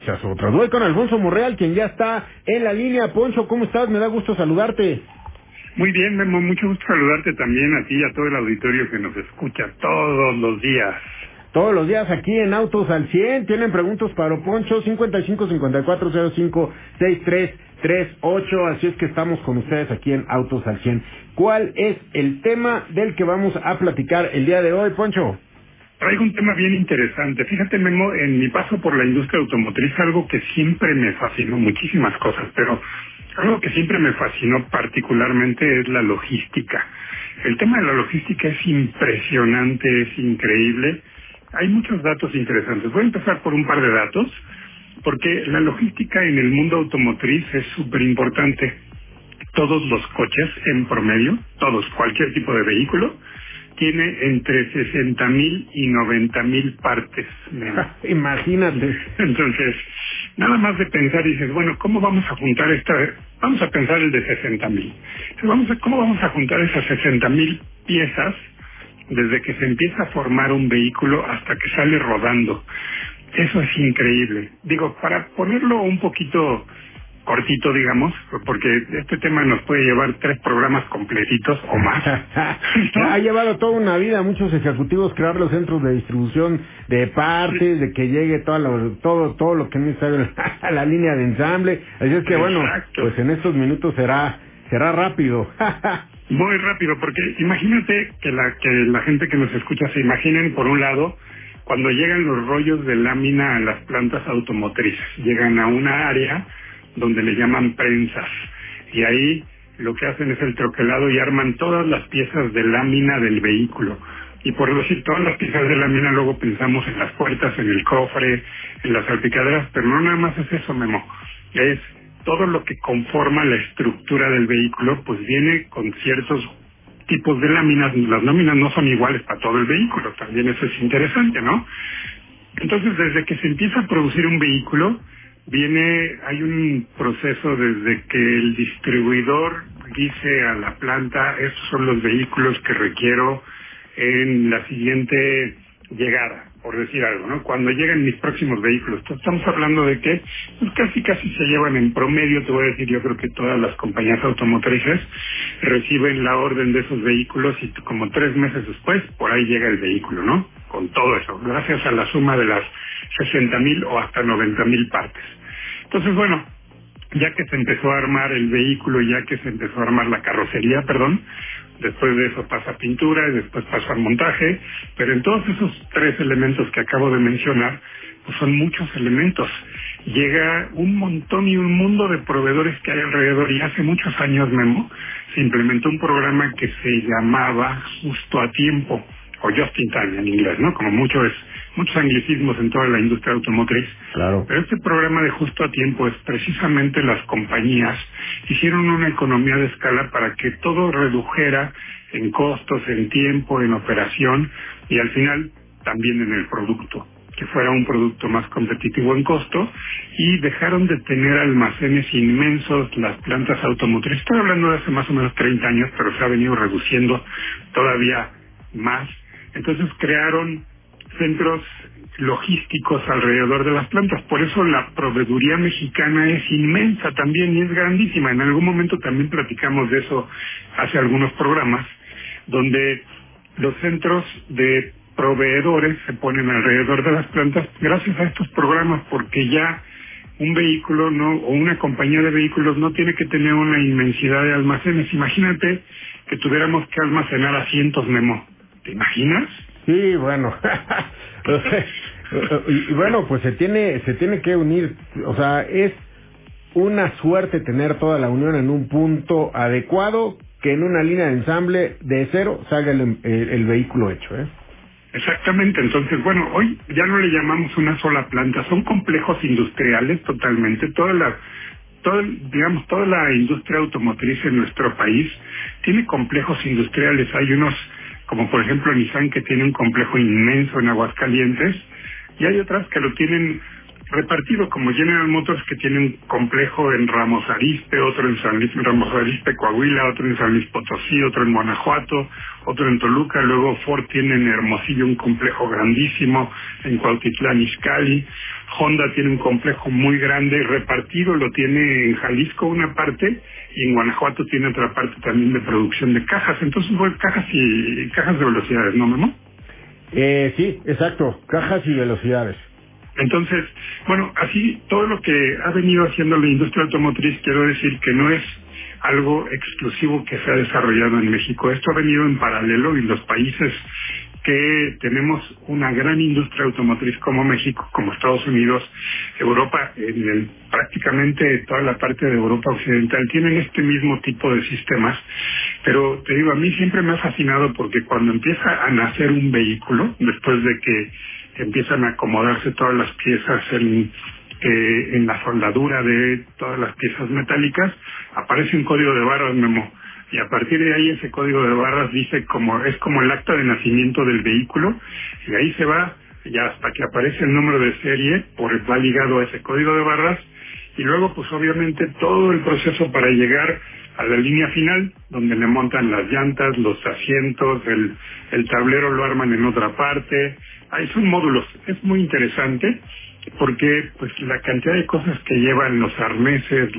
Esa es otra. Voy con Alfonso Monreal, quien ya está en la línea. Poncho, ¿cómo estás? Me da gusto saludarte. Muy bien, Memo, mucho gusto saludarte también a ti y a todo el auditorio que nos escucha todos los días. Todos los días aquí en Autos al 100. Tienen preguntas para Poncho, 55-5405-6338. Así es que estamos con ustedes aquí en Autos al 100. ¿Cuál es el tema del que vamos a platicar el día de hoy, Poncho? Traigo un tema bien interesante. Fíjate, Memo, en mi paso por la industria automotriz, algo que siempre me fascinó, muchísimas cosas, pero algo que siempre me fascinó particularmente es la logística. El tema de la logística es impresionante, es increíble. Hay muchos datos interesantes. Voy a empezar por un par de datos, porque la logística en el mundo automotriz es súper importante. Todos los coches, en promedio, todos, cualquier tipo de vehículo, tiene entre 60,000 y 90,000 partes. Imagínate. Entonces, nada más de pensar, dices, bueno, ¿cómo vamos a juntar vamos a pensar el de 60,000. ¿Cómo vamos a juntar esas 60,000 piezas desde que se empieza a formar un vehículo hasta que sale rodando? Eso es increíble. Digo, para ponerlo un poquito cortito, digamos, porque este tema nos puede llevar 3 programas completitos o más. Ha llevado toda una vida a muchos ejecutivos crear los centros de distribución de partes, de que llegue todo lo que es necesario a la línea de ensamble. Así es que bueno, Exacto. pues en estos minutos será rápido. Muy rápido, porque imagínate que la gente que nos escucha se imaginen, por un lado, cuando llegan los rollos de lámina a las plantas automotrices. Llegan a una área donde le llaman prensas, y ahí lo que hacen es el troquelado y arman todas las piezas de lámina del vehículo. Y por decir todas las piezas de lámina, luego pensamos en las puertas, en el cofre, en las salpicaderas, pero no nada más es eso, Memo. Es todo lo que conforma la estructura del vehículo, pues viene con ciertos tipos de láminas. Las láminas no son iguales para todo el vehículo, también eso es interesante, ¿no? Entonces, desde que se empieza a producir un vehículo, hay un proceso desde que el distribuidor dice a la planta, estos son los vehículos que requiero en la siguiente llegada, por decir algo, ¿no? Cuando lleguen mis próximos vehículos. Entonces, estamos hablando de que pues casi se llevan en promedio, te voy a decir, yo creo que todas las compañías automotrices reciben la orden de esos vehículos y como 3 meses después, por ahí llega el vehículo, ¿no? Con todo eso, gracias a la suma de las 60,000 o hasta 90,000 partes. Entonces, bueno, ya que se empezó a armar el vehículo, ya que se empezó a armar la carrocería, después de eso pasa pintura y después pasa montaje, pero en todos esos 3 elementos que acabo de mencionar, pues son muchos elementos. Llega un montón y un mundo de proveedores que hay alrededor, y hace muchos años, Memo, se implementó un programa que se llamaba Justo a Tiempo, o Just in Time en inglés, ¿no? Como muchos anglicismos en toda la industria automotriz. Claro. Pero este programa de Justo a Tiempo es precisamente las compañías hicieron una economía de escala para que todo redujera en costos, en tiempo, en operación y al final también en el producto, que fuera un producto más competitivo en costo, y dejaron de tener almacenes inmensos las plantas automotrices. Estoy hablando de hace más o menos 30 años, pero se ha venido reduciendo todavía más. Entonces crearon centros logísticos alrededor de las plantas. Por eso la proveeduría mexicana es inmensa también y es grandísima. En algún momento también platicamos de eso hace algunos programas, donde los centros de proveedores se ponen alrededor de las plantas gracias a estos programas, porque ya un vehículo o una compañía de vehículos no tiene que tener una inmensidad de almacenes. Imagínate que tuviéramos que almacenar a cientos, Memo. ¿Te imaginas? Sí, bueno. Y bueno, pues se tiene que unir, o sea, es una suerte tener toda la unión en un punto adecuado, que en una línea de ensamble de cero salga el vehículo hecho, ¿eh? Exactamente. Entonces, bueno, hoy ya no le llamamos una sola planta, son complejos industriales totalmente. Toda la industria automotriz en nuestro país tiene complejos industriales. Hay unos, como por ejemplo Nissan, que tiene un complejo inmenso en Aguascalientes, y hay otras que lo tienen repartido como General Motors, que tiene un complejo en Ramos Arizpe, otro en Ramos Arizpe, Coahuila, otro en San Luis Potosí, otro en Guanajuato, otro en Toluca. Luego Ford tiene en Hermosillo un complejo grandísimo, en Cuautitlán Izcalli. Honda tiene un complejo muy grande, repartido, lo tiene en Jalisco una parte, y en Guanajuato tiene otra parte también de producción de cajas. Entonces, bueno, cajas de velocidades, ¿no, Memo? Sí, exacto, cajas y velocidades. Entonces, bueno, así todo lo que ha venido haciendo la industria automotriz, quiero decir que no es algo exclusivo que se ha desarrollado en México. Esto ha venido en paralelo, y los países que tenemos una gran industria automotriz como México, como Estados Unidos, Europa, prácticamente toda la parte de Europa occidental, tienen este mismo tipo de sistemas. Pero te digo, a mí siempre me ha fascinado, porque cuando empieza a nacer un vehículo, después de que empiezan a acomodarse todas las piezas en la soldadura de todas las piezas metálicas, aparece un código de barras, Memo. Y a partir de ahí ese código de barras es como el acta de nacimiento del vehículo, y ahí se va ya hasta que aparece el número de serie, va ligado a ese código de barras, y luego pues obviamente todo el proceso para llegar a la línea final, donde le montan las llantas, los asientos, el tablero lo arman en otra parte. Ahí son módulos. Es muy interesante, porque pues la cantidad de cosas que llevan los arneses,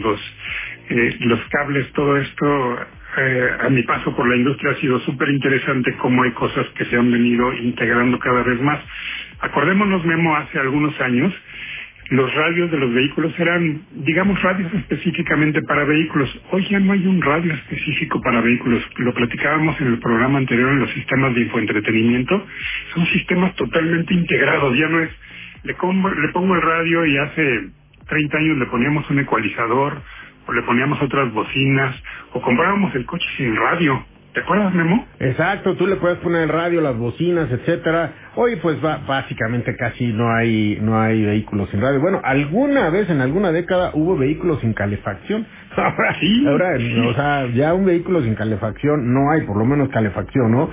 los cables, todo esto, a mi paso por la industria ha sido súper interesante, cómo hay cosas que se han venido integrando cada vez más. Acordémonos, Memo, hace algunos años los radios de los vehículos eran, digamos, radios específicamente para vehículos. Hoy ya no hay un radio específico para vehículos. Lo platicábamos en el programa anterior, en los sistemas de infoentretenimiento. Son sistemas totalmente integrados. Ya no es, le pongo el radio, y hace 30 años le poníamos un ecualizador, o le poníamos otras bocinas, o comprábamos el coche sin radio. ¿Te acuerdas, Memo? Exacto, tú le puedes poner el radio, las bocinas, etcétera. Hoy pues básicamente casi no hay vehículos sin radio. Bueno, alguna vez en alguna década hubo vehículos sin calefacción. Ahora, o sea, ya un vehículo sin calefacción no hay, por lo menos calefacción, ¿no?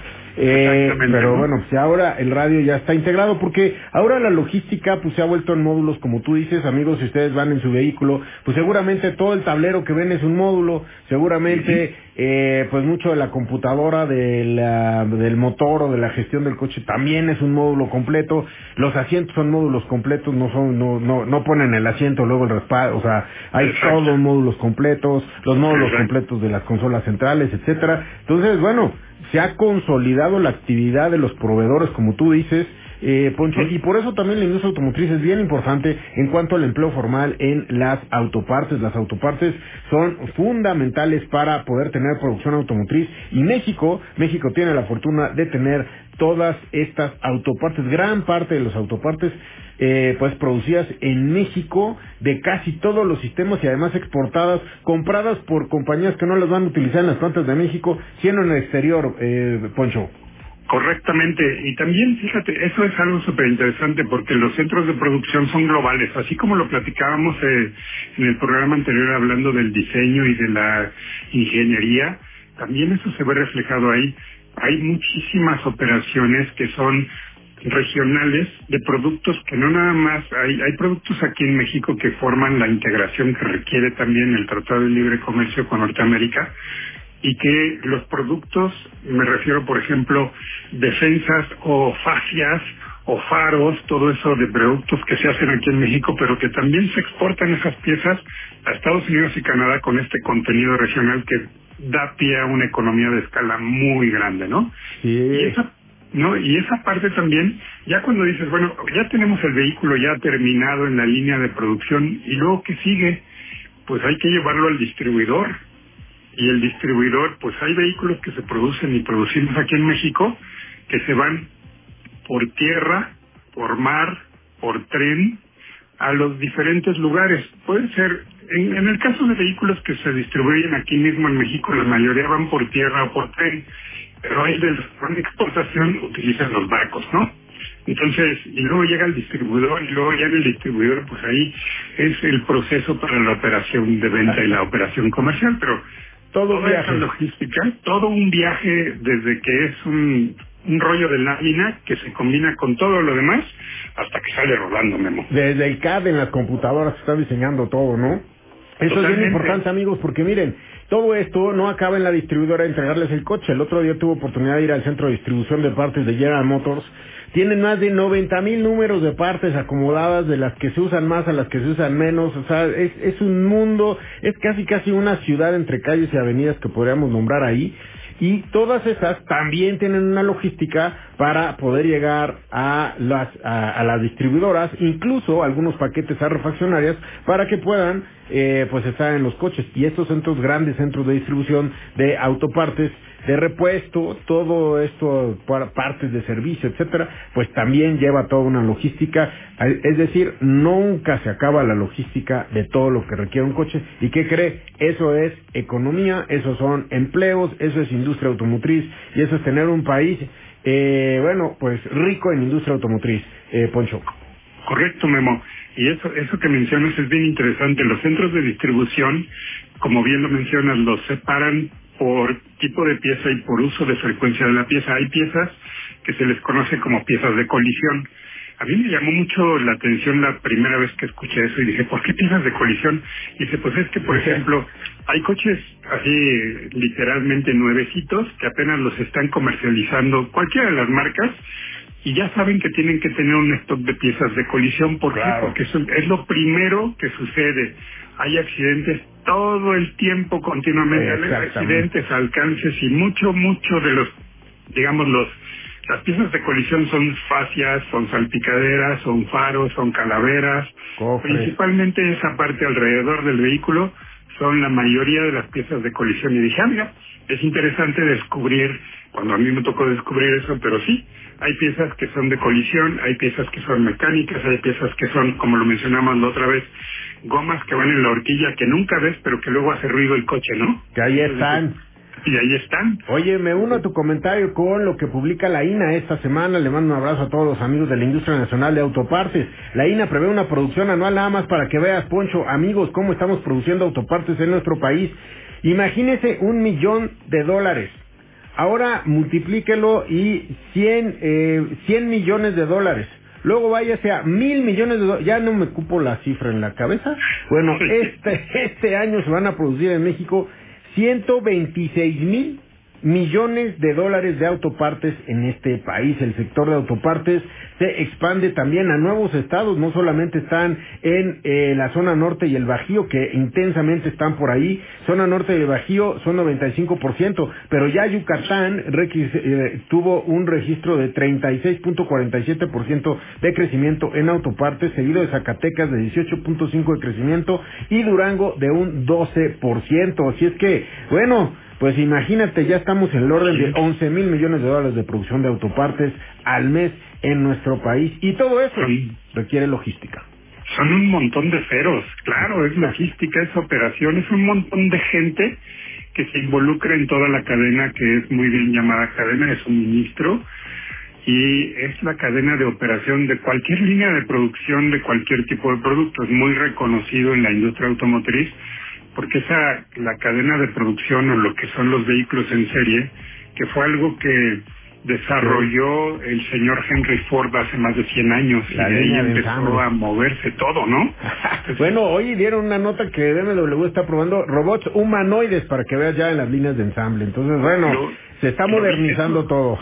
Pero bueno, pues ahora el radio ya está integrado, porque ahora la logística pues se ha vuelto en módulos, como tú dices, amigos. Si ustedes van en su vehículo, pues seguramente todo el tablero que ven es un módulo, seguramente pues mucho de la computadora del motor o de la gestión del coche también es un módulo completo. Los asientos son módulos completos, no ponen el asiento luego el respaldo, o sea, hay todos módulos completos, los módulos completos de las consolas centrales, etcétera. Entonces, bueno, se ha consolidado la actividad de los proveedores, como tú dices, Poncho, y por eso también la industria automotriz es bien importante en cuanto al empleo formal en las autopartes. Las autopartes son fundamentales para poder tener producción automotriz, y México tiene la fortuna de tener todas estas autopartes, gran parte de las autopartes pues producidas en México, de casi todos los sistemas, y además exportadas, compradas por compañías que no las van a utilizar en las plantas de México, siendo en el exterior, Poncho. Correctamente, y también, fíjate, eso es algo súper interesante, porque los centros de producción son globales, así como lo platicábamos en el programa anterior hablando del diseño y de la ingeniería. También eso se ve reflejado ahí. Hay muchísimas operaciones que son regionales de productos, que no nada más, hay productos aquí en México que forman la integración que requiere también el Tratado de Libre Comercio con Norteamérica, y que los productos, me refiero por ejemplo, defensas o fascias o faros, todo eso de productos que se hacen aquí en México, pero que también se exportan esas piezas a Estados Unidos y Canadá con este contenido regional que da pie a una economía de escala muy grande, ¿no? Sí. Y esa parte también, ya cuando dices, bueno, ya tenemos el vehículo ya terminado en la línea de producción, y luego ¿qué sigue? Pues hay que llevarlo al distribuidor. Y el distribuidor, pues hay vehículos que se producen y producimos aquí en México, que se van por tierra, por mar, por tren, a los diferentes lugares. Puede ser, en el caso de vehículos que se distribuyen aquí mismo en México, la mayoría van por tierra o por tren, pero hay de exportación utilizan los barcos, ¿no? Entonces, y luego llega el distribuidor, y luego ya en el distribuidor, pues ahí es el proceso para la operación de venta y la operación comercial, pero toda esa logística, todo un viaje desde que es un rollo de lámina que se combina con todo lo demás hasta que sale rodando, Memo. Desde el CAD en las computadoras se está diseñando todo, ¿no? Eso es bien importante, amigos, porque miren, todo esto no acaba en la distribuidora de entregarles el coche. El otro día tuve oportunidad de ir al centro de distribución de partes de General Motors. Tienen más de 90,000 números de partes acomodadas, de las que se usan más a las que se usan menos. O sea, es un mundo, es casi una ciudad entre calles y avenidas que podríamos nombrar ahí. Y todas esas también tienen una logística para poder llegar a las distribuidoras, incluso algunos paquetes a refaccionarias para que puedan pues estar en los coches. Y estos grandes centros de distribución de autopartes, de repuesto, todo esto, partes de servicio, etcétera, pues también lleva toda una logística. Es decir, nunca se acaba la logística de todo lo que requiere un coche. ¿Y qué cree? Eso es economía, eso son empleos, eso es industria automotriz, y eso es tener un país, bueno, pues rico en industria automotriz, Poncho. Correcto, Memo. Y eso que mencionas es bien interesante. Los centros de distribución, como bien lo mencionas, los separan por tipo de pieza y por uso de frecuencia de la pieza. Hay piezas que se les conoce como piezas de colisión. A mí me llamó mucho la atención la primera vez que escuché eso y dije, ¿por qué piezas de colisión? Y dice, pues es que, por ejemplo, hay coches así literalmente nuevecitos que apenas los están comercializando cualquiera de las marcas y ya saben que tienen que tener un stock de piezas de colisión. ¿Por qué? Porque eso es lo primero que sucede. Hay accidentes todo el tiempo, continuamente. Hay accidentes, alcances y mucho de los, digamos, las piezas de colisión son fascias, son salpicaderas, son faros, son calaveras. Cofres. Principalmente esa parte alrededor del vehículo son la mayoría de las piezas de colisión. Y dije, mira, es interesante descubrir, cuando a mí me tocó descubrir eso, pero sí, hay piezas que son de colisión, hay piezas que son mecánicas, hay piezas que son, como lo mencionamos la otra vez, gomas que van en la horquilla que nunca ves, pero que luego hace ruido el coche, ¿no? Que ahí están. Y ahí están. Oye, me uno a tu comentario con lo que publica la INA esta semana. Le mando un abrazo a todos los amigos de la Industria Nacional de Autopartes. La INA prevé una producción anual, nada más para que veas, Poncho, amigos, cómo estamos produciendo autopartes en nuestro país. Imagínese $1 millón. Ahora multiplíquelo y 100 millones de dólares. Luego váyase a 1,000 millones de dólares. Ya no me cupo la cifra en la cabeza. Bueno, este año se van a producir en México 126,000 millones de dólares de autopartes en este país. El sector de autopartes se expande también a nuevos estados, no solamente están en la zona norte y el Bajío, que intensamente están por ahí. Zona norte y el Bajío son 95%, pero ya Yucatán tuvo un registro de 36.47% de crecimiento en autopartes, seguido de Zacatecas de 18.5% de crecimiento y Durango de un 12%. Así es que, bueno, pues imagínate, ya estamos en el orden de 11,000 millones de dólares de producción de autopartes al mes en nuestro país. Y todo eso requiere logística. Son un montón de ceros, claro, es logística, es operación, es un montón de gente que se involucra en toda la cadena, que es muy bien llamada cadena de suministro, y es la cadena de operación de cualquier línea de producción de cualquier tipo de producto. Es muy reconocido en la industria automotriz, porque la cadena de producción o lo que son los vehículos en serie, que fue algo que desarrolló el señor Henry Ford hace más de 100 años, y de ahí empezó a moverse todo, ¿no? Bueno, hoy dieron una nota que BMW está probando robots humanoides para que veas ya en las líneas de ensamble. Entonces, bueno, se está modernizando todo.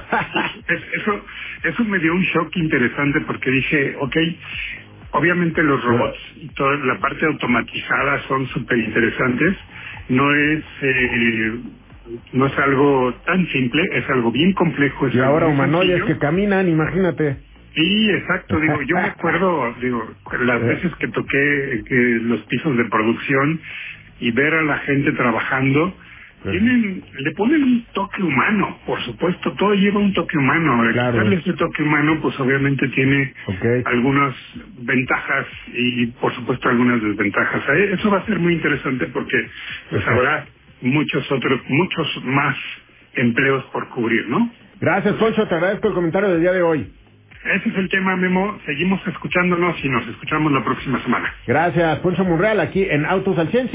Eso me dio un shock interesante, porque dije, obviamente los robots y toda la parte automatizada son súper interesantes. No es algo tan simple, es algo bien complejo. Y ahora humanoides que caminan, imagínate. Sí, exacto. Yo me acuerdo, las veces que toqué los pisos de producción y ver a la gente trabajando, le ponen un toque humano, por supuesto, todo lleva un toque humano. Quitarle ese toque humano, pues obviamente tiene algunas ventajas y por supuesto algunas desventajas. Eso va a ser muy interesante, porque pues habrá muchos más empleos por cubrir, ¿no? Gracias, Poncho, te agradezco el comentario del día de hoy. Ese es el tema, Memo. Seguimos escuchándonos y nos escuchamos la próxima semana. Gracias, Poncho Monreal, aquí en Autos al 100,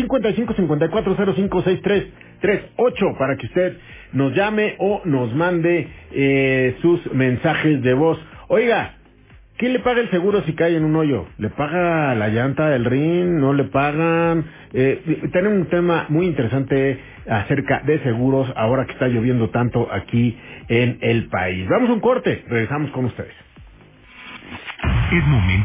55-5405-6338, para que usted nos llame o nos mande sus mensajes de voz. Oiga, ¿quién le paga el seguro si cae en un hoyo? ¿Le paga la llanta del rin? ¿No le pagan? Tenemos un tema muy interesante acerca de seguros ahora que está lloviendo tanto aquí en el país. Vamos a un corte, regresamos con ustedes. Es momento